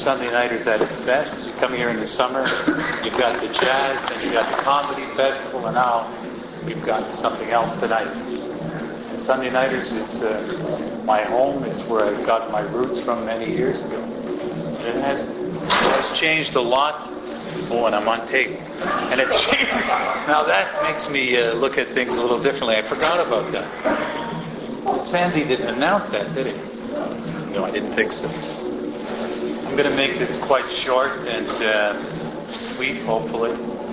Sunday night is at its best. You come here in the summer, you've got the jazz, then you've got the comedy festival, and now we've got something else tonight. And Sunday Nighters is my home. It's where I got my roots from many years ago. And it has changed a lot. Oh, and I'm on tape. And it's changed. Now that makes me look at things a little differently. I forgot about that. Sandy didn't announce that, did he? No, I didn't think so. I'm going to make this quite short and sweet, hopefully.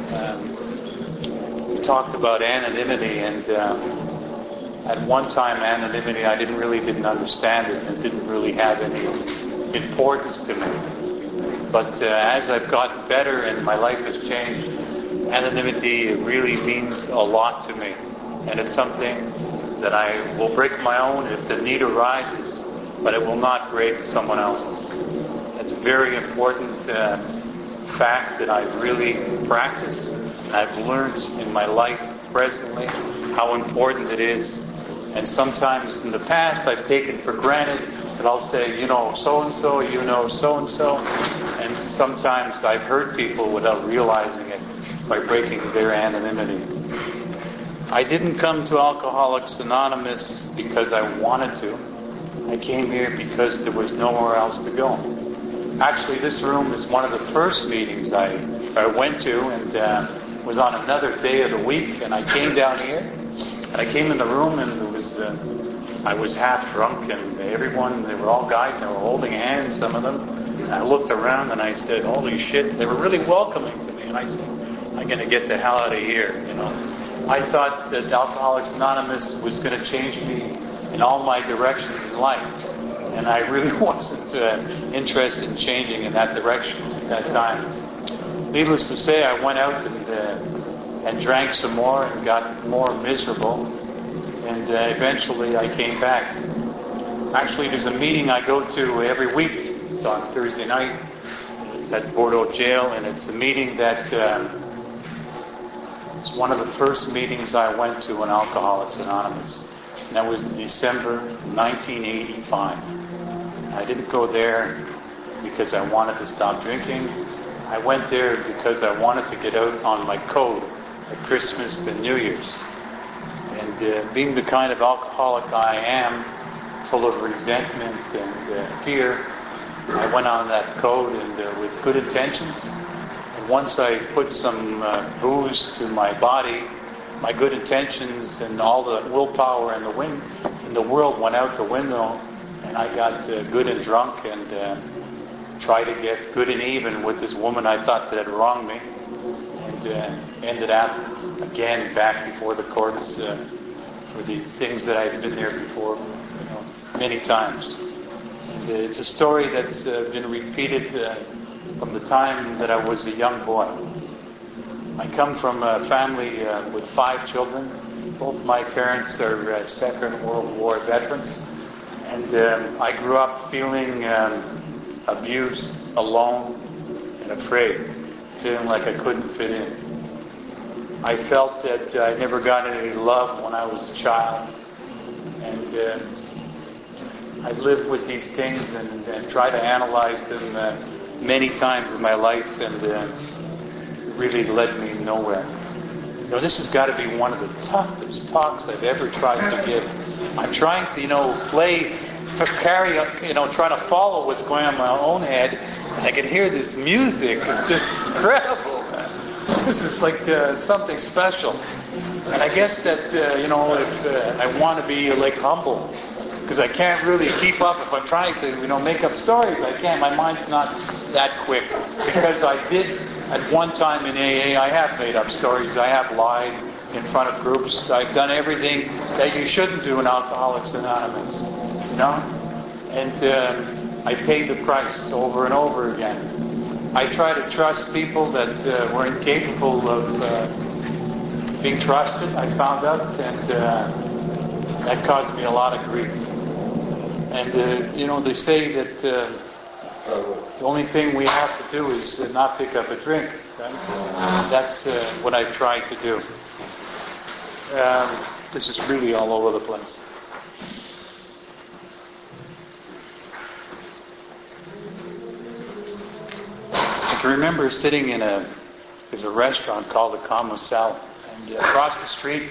We talked about anonymity, and at one time anonymity I didn't understand it, and it didn't really have any importance to me. But as I've gotten better and my life has changed, anonymity really means a lot to me. And it's something that I will break my own if the need arises, but it will not break someone else's. It's a very important fact that I really practice, and I've learned in my life presently how important it is. And sometimes in the past I've taken for granted that I'll say, you know so-and-so, you know so-and-so. And sometimes I've hurt people without realizing it by breaking their anonymity. I didn't come to Alcoholics Anonymous because I wanted to. I came here because there was nowhere else to go. Actually, this room is one of the first meetings I went to, and was on another day of the week, and I came down here, and I came in the room, and I was half drunk, and everyone, they were all guys, and they were holding hands, some of them. And I looked around, and I said, holy shit, they were really welcoming to me, and I said, I'm going to get the hell out of here, you know. I thought that Alcoholics Anonymous was going to change me in all my directions in life. And I really wasn't interested in changing in that direction at that time. Needless to say, I went out and drank some more and got more miserable. And eventually I came back. Actually, there's a meeting I go to every week. It's on Thursday night. It's at Bordeaux Jail, and it's a meeting that... it's one of the first meetings I went to in Alcoholics Anonymous. And that was in December 1985. I didn't go there because I wanted to stop drinking. I went there because I wanted to get out on my code at Christmas and New Year's. And being the kind of alcoholic I am, full of resentment and fear, I went on that code and with good intentions. And once I put some booze to my body, my good intentions and all the willpower and the world went out the window, and I got good and drunk and tried to get good and even with this woman I thought that had wronged me, and ended up again back before the courts for the things that I've been there before, you know, many times. And it's a story that's been repeated from the time that I was a young boy. I come from a family with 5 children. Both my parents are Second World War veterans. And I grew up feeling abused, alone, and afraid, feeling like I couldn't fit in. I felt that I never got any love when I was a child. And I lived with these things and tried to analyze them many times in my life, and it really led me nowhere. You know, this has got to be one of the toughest talks I've ever tried to give. I'm trying to, trying to follow what's going on in my own head, and I can hear this music. It's just incredible. This is like something special. And I guess that, if I want to be like humble, because I can't really keep up. If I'm trying to, make up stories, I can't. My mind's not that quick. Because I did, at one time in AA, I have made up stories. I have lied in front of groups. I've done everything that you shouldn't do in Alcoholics Anonymous. And I paid the price over and over again. I try to trust people that were incapable of being trusted, I found out, and that caused me a lot of grief. And, they say that the only thing we have to do is not pick up a drink. Right? That's what I've tried to do. This is really all over the place. can remember sitting there's a restaurant called the Camusel, and across the street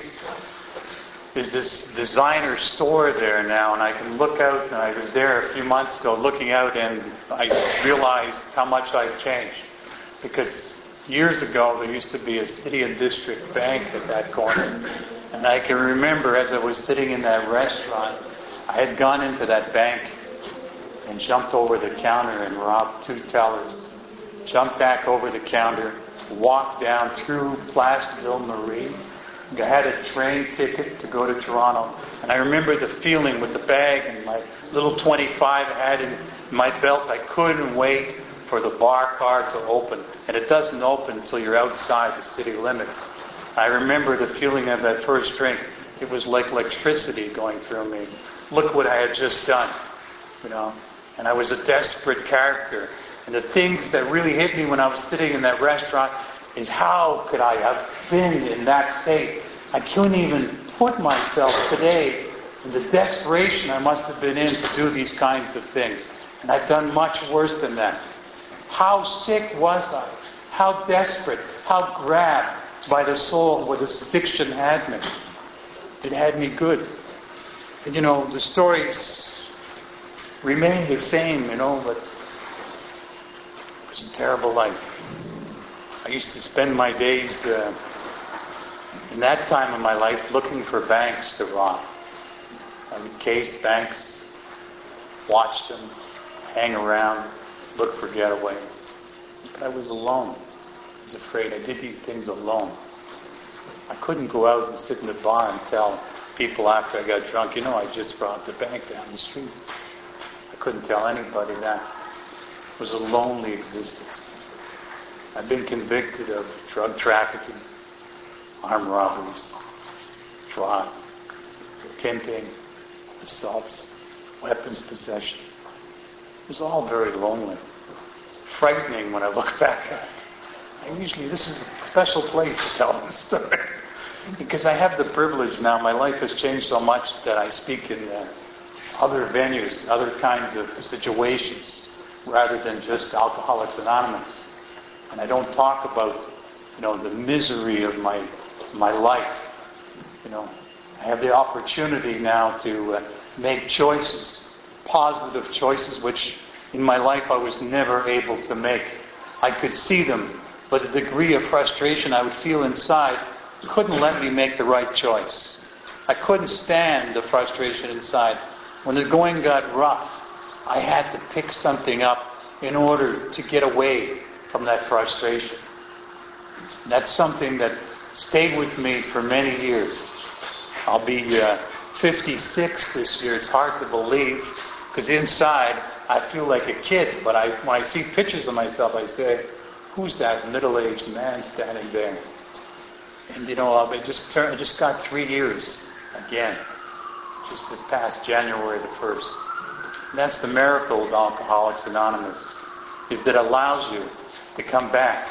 is this designer store there now, and I can look out, and I was there a few months ago looking out, and I realized how much I've changed. Because years ago there used to be a City and District Bank at that corner, and I can remember as I was sitting in that restaurant, I had gone into that bank and jumped over the counter and robbed 2 tellers, jumped back over the counter, walked down through Place Ville Marie, I had a train ticket to go to Toronto, and I remember the feeling with the bag and my little 25 I had in my belt. I couldn't wait for the bar car to open, and it doesn't open until you're outside the city limits. I remember the feeling of that first drink. It was like electricity going through me. Look what I had just done, and I was a desperate character. And the things that really hit me when I was sitting in that restaurant is how could I have been in that state? I couldn't even put myself today in the desperation I must have been in to do these kinds of things. And I've done much worse than that. How sick was I? How desperate? How grabbed by the soul where this addiction had me? It had me good. And the stories remain the same, but it was a terrible life. I used to spend my days in that time of my life looking for banks to rob. I would case banks, watch them, hang around, look for getaways. But I was alone. I was afraid. I did these things alone. I couldn't go out and sit in the bar and tell people after I got drunk, I just robbed the bank down the street. I couldn't tell anybody that. It was a lonely existence. I've been convicted of drug trafficking, armed robberies, fraud, pimping, assaults, weapons possession. It was all very lonely, frightening when I look back at it. This is a special place to tell this story. Because I have the privilege now, my life has changed so much that I speak in other venues, other kinds of situations, rather than just Alcoholics Anonymous. And I don't talk about, the misery of my life. I have the opportunity now to make choices, positive choices, which in my life I was never able to make. I could see them, but the degree of frustration I would feel inside couldn't let me make the right choice. I couldn't stand the frustration inside. When the going got rough, I had to pick something up in order to get away from that frustration. And that's something that stayed with me for many years. I'll be 56 this year. It's hard to believe, because inside I feel like a kid. But when I see pictures of myself, I say, who's that middle-aged man standing there? And I just got 3 years again, just this past January the 1st. And that's the miracle of Alcoholics Anonymous, is that it allows you to come back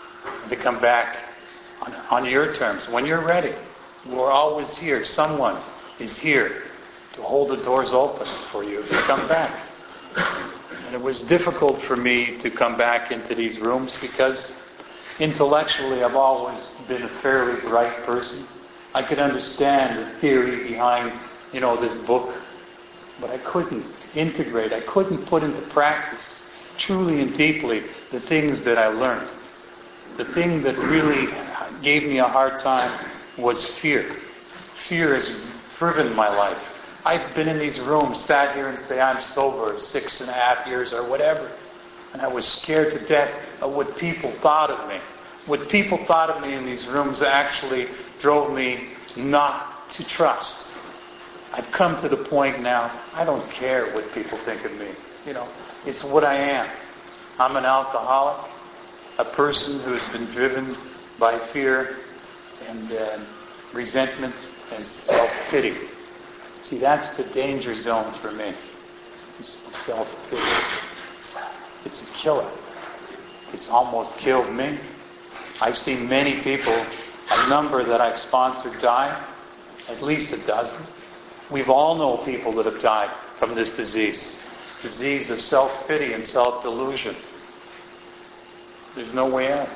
on your terms, when you're ready. We're always here. Someone is here to hold the doors open for you to come back. And it was difficult for me to come back into these rooms because intellectually I've always been a fairly bright person. I could understand the theory behind, this book, but I couldn't integrate, I couldn't put into practice truly and deeply the things that I learned. The thing that really gave me a hard time was fear. Fear has driven my life. I've been in these rooms, sat here and say I'm sober 6.5 years or whatever, and I was scared to death of what people thought of me. What people thought of me in these rooms actually drove me not to trust. I've come to the point now, I don't care what people think of me. It's what I am. I'm an alcoholic, a person who has been driven by fear and resentment and self-pity. See, that's the danger zone for me. It's self-pity. It's a killer. It's almost killed me. I've seen many people, a number that I've sponsored, die, at least a dozen. We've all known people that have died from this disease of self-pity and self-delusion. There's no way out.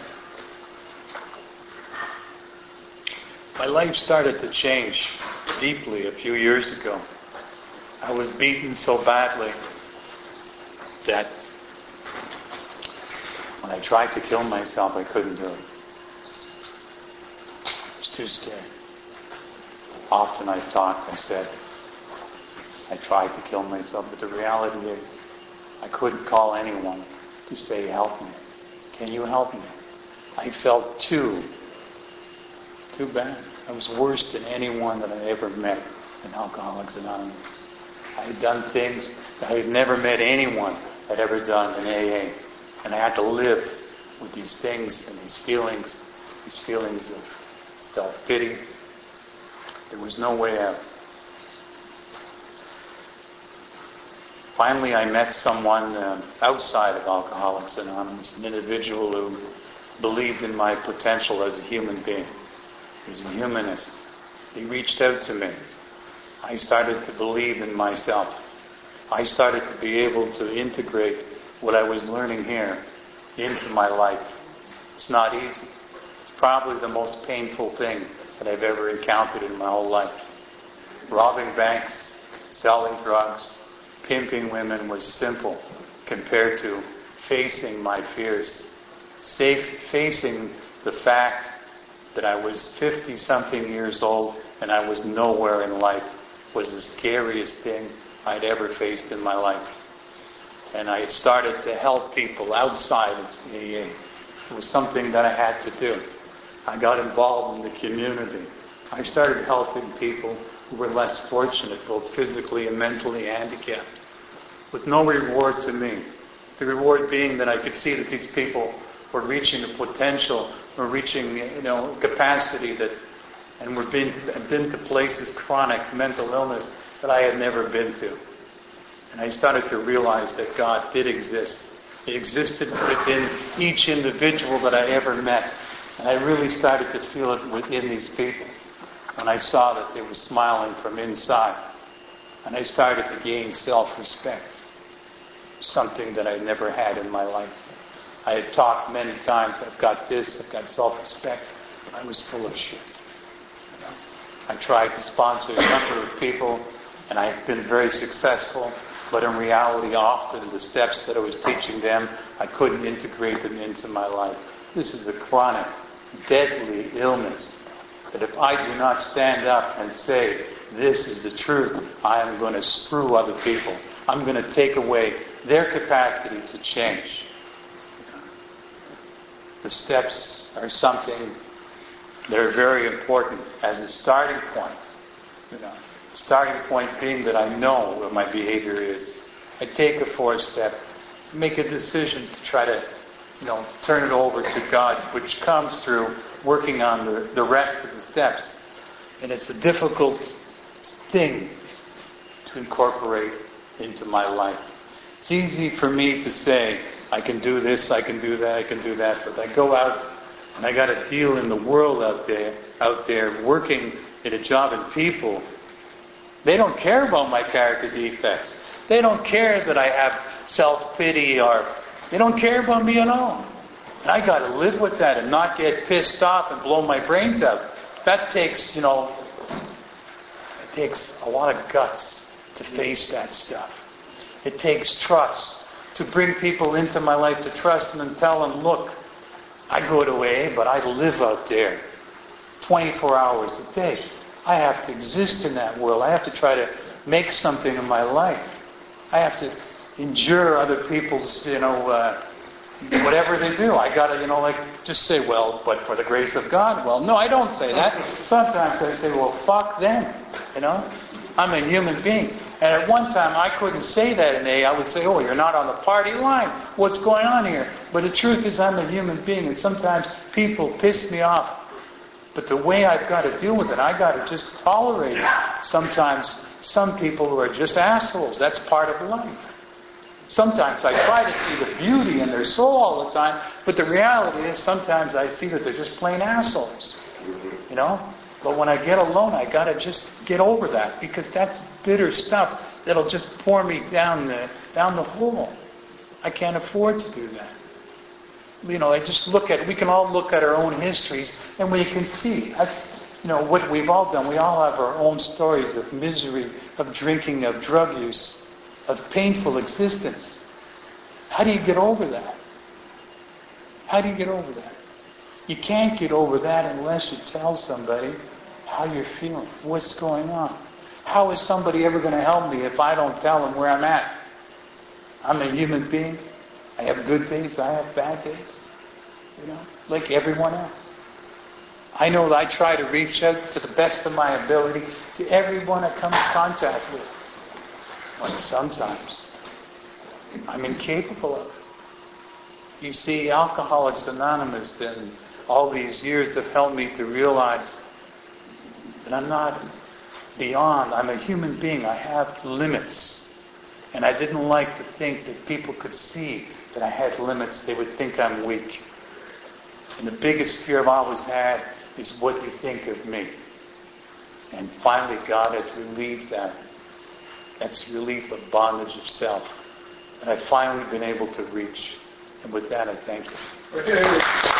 My life started to change deeply a few years ago. I was beaten so badly that when I tried to kill myself, I couldn't do it. I was too scared. Often I talked, I said, I tried to kill myself, but the reality is, I couldn't call anyone to say, help me. Can you help me? I felt too bad. I was worse than anyone that I ever met in Alcoholics Anonymous. I had done things that I had never met anyone had ever done in AA. And I had to live with these things and these feelings of self-pity. There was no way out. Finally, I met someone outside of Alcoholics Anonymous, an individual who believed in my potential as a human being. He was a humanist. He reached out to me. I started to believe in myself. I started to be able to integrate what I was learning here into my life. It's not easy. It's probably the most painful thing that I've ever encountered in my whole life. Robbing banks, selling drugs, pimping women was simple compared to facing my fears. Facing the fact that I was 50-something years old and I was nowhere in life was the scariest thing I'd ever faced in my life. And I started to help people outside of AA. It was something that I had to do. I got involved in the community. I started helping people who were less fortunate, both physically and mentally handicapped, with no reward to me. The reward being that I could see that these people were reaching a potential, were reaching, capacity that, and were been to places, chronic mental illness that I had never been to. And I started to realize that God did exist. It existed within each individual that I ever met. And I really started to feel it within these people when I saw that they were smiling from inside. And I started to gain self-respect, something that I never had in my life. I had talked many times, I've got this, I've got self-respect. I was full of shit. I tried to sponsor a number of people, and I've been very successful. But in reality, often the steps that I was teaching them, I couldn't integrate them into my life. This is a chronic, deadly illness that if I do not stand up and say, this is the truth, I am going to screw other people. I'm going to take away their capacity to change. The steps are something that are very important as a starting point. Starting point being that I know what my behavior is. I take a fourth step, make a decision to try to, turn it over to God, which comes through working on the rest of the steps. And it's a difficult thing to incorporate into my life. It's easy for me to say, I can do this, I can do that, I can do that, but I go out and I got to deal in the world out there, working in a job, and people, they don't care about my character defects. They don't care that I have self-pity, or they don't care about me at all. And I got to live with that and not get pissed off and blow my brains out. That takes, it takes a lot of guts to face that stuff. It takes trust to bring people into my life, to trust them and tell them, look, I go to AA, but I live out there 24 hours a day. I have to exist in that world. I have to try to make something of my life. I have to endure other people's, whatever they do. I got to, just say, well, but for the grace of God. Well, no, I don't say that. Sometimes I say, well, fuck them. I'm a human being. And at one time, I couldn't say that in AA. I would say, oh, you're not on the party line. What's going on here? But the truth is, I'm a human being, and sometimes people piss me off. But the way I've got to deal with it, I've got to just tolerate it. Sometimes some people who are just assholes, that's part of life. Sometimes I try to see the beauty in their soul all the time, but the reality is sometimes I see that they're just plain assholes. But when I get alone, I got to just get over that, because that's bitter stuff that'll just pour me down the hole. I can't afford to do that. I just look at, we can all look at our own histories and we can see. That's, what we've all done. We all have our own stories of misery, of drinking, of drug use, of painful existence. How do you get over that? How do you get over that? You can't get over that unless you tell somebody how you're feeling, what's going on. How is somebody ever going to help me if I don't tell them where I'm at? I'm a human being. I have good days, I have bad days. Like everyone else. I know that I try to reach out to the best of my ability to everyone I come in contact with. But sometimes I'm incapable of it. You see, Alcoholics Anonymous and all these years have helped me to realize that I'm not beyond. I'm a human being. I have limits. And I didn't like to think that people could see that I had limits. They would think I'm weak. And the biggest fear I've always had is what you think of me. And finally God has relieved that. That's relief of bondage of self. And I've finally been able to reach. And with that I thank you.